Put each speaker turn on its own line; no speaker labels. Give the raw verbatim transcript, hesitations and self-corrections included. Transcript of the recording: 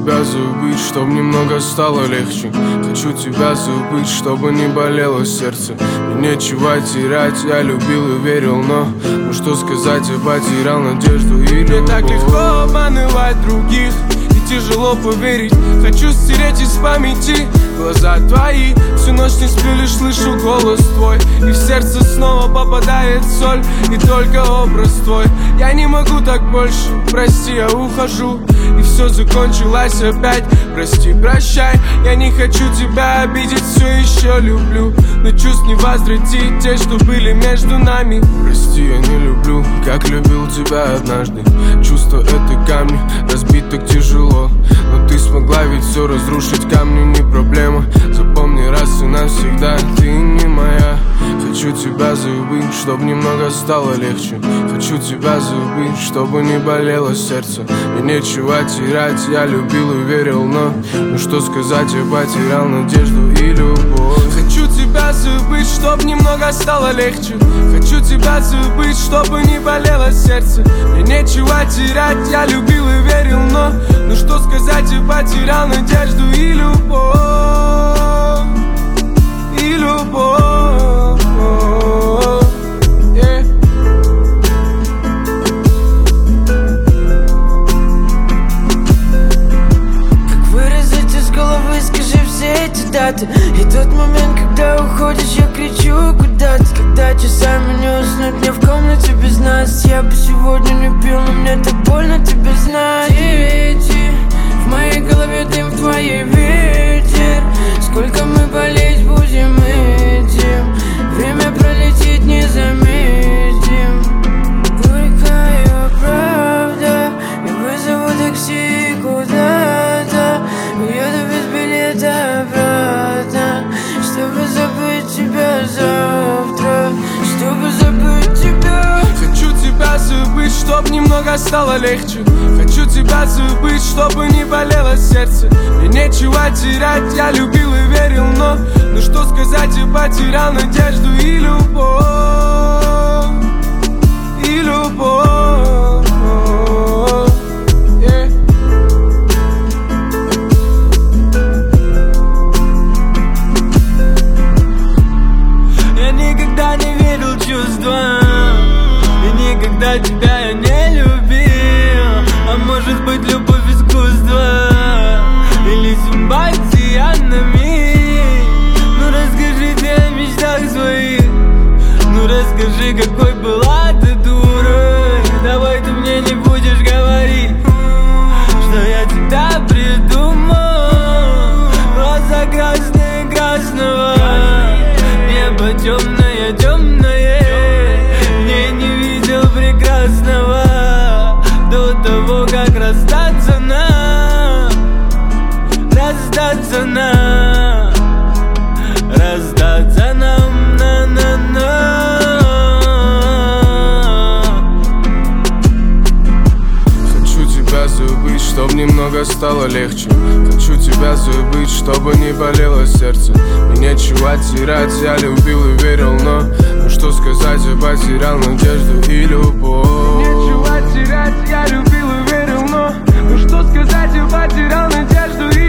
тебя забыть, чтоб немного стало легче. Хочу тебя забыть, чтобы не болело сердце. Мне нечего терять, я любил и верил, но ну что сказать, я потерял надежду и любовь. Мне так легко обманывать других, и тяжело поверить. Хочу стереть из памяти глаза твои. Всю ночь не сплю, лишь слышу голос твой, и в сердце снова попадает соль, и только образ твой. Я не могу так больше, прости, я ухожу, и все закончилось опять. Прости, прощай, я не хочу тебя обидеть, все еще люблю, но чувств не возвратить те, что были между нами. Прости, я не люблю, как любил тебя однажды. Чувства это камни, разбить так тяжело, но ты смогла ведь все разрушить, камни не проблема. Запомни раз и навсегда, ты не моя. Хочу тебя забыть, чтобы немного стало легче. Хочу тебя забыть, чтобы не болело сердце. Мне нечего терять, я любил и верил, но ну что сказать, я потерял надежду и любовь. Хочу тебя забыть, чтобы немного стало легче. Хочу тебя забыть, чтобы не болело сердце. Мне нечего терять, я любил и верил, но ну что сказать, я потерял надежду и любовь. И любовь.
даты. И тот момент, когда уходишь, я кричу куда-то. Когда часами не уснуть мне в комнате без нас. Я бы сегодня не пил, но мне так больно тебя знать. Дети, в моей голове дым, в твоей ветер. Сколько мы болеть будем этим, время пролетит, не заметим. Горькая правда, я вызову такси куда-то, уеду без билета обратно, чтобы забыть тебя завтра, чтобы забыть тебя.
Хочу тебя забыть, чтоб немного стало легче. Хочу тебя забыть, чтобы не болело сердце. Мне нечего терять, я любил и верил, но ну что сказать, я потерял надежду и любовь. И любовь. Yeah. Я никогда не верил чувствам, и никогда тебя я не любил. А может быть любовь искусство или симпатия на миг. Ну расскажи ты о мечтах своих, ну расскажи, какой была ты дурой. Давай ты мне не будешь говорить, что я тебя придумал. Глаза красные красного, небо темное темное. Не не видел прекрасного до того, как расстаться нам, расстаться нам, расстаться нам, на-на-на. Хочу тебя забыть, чтоб немного стало легче. Хочу тебя забыть, чтобы не болело сердце. Мне нечего терять, я любил и верил, но ну что сказать, я потерял надежду и любовь. Нечего терять, я любил и верил, но ну что сказать, я потерял надежду и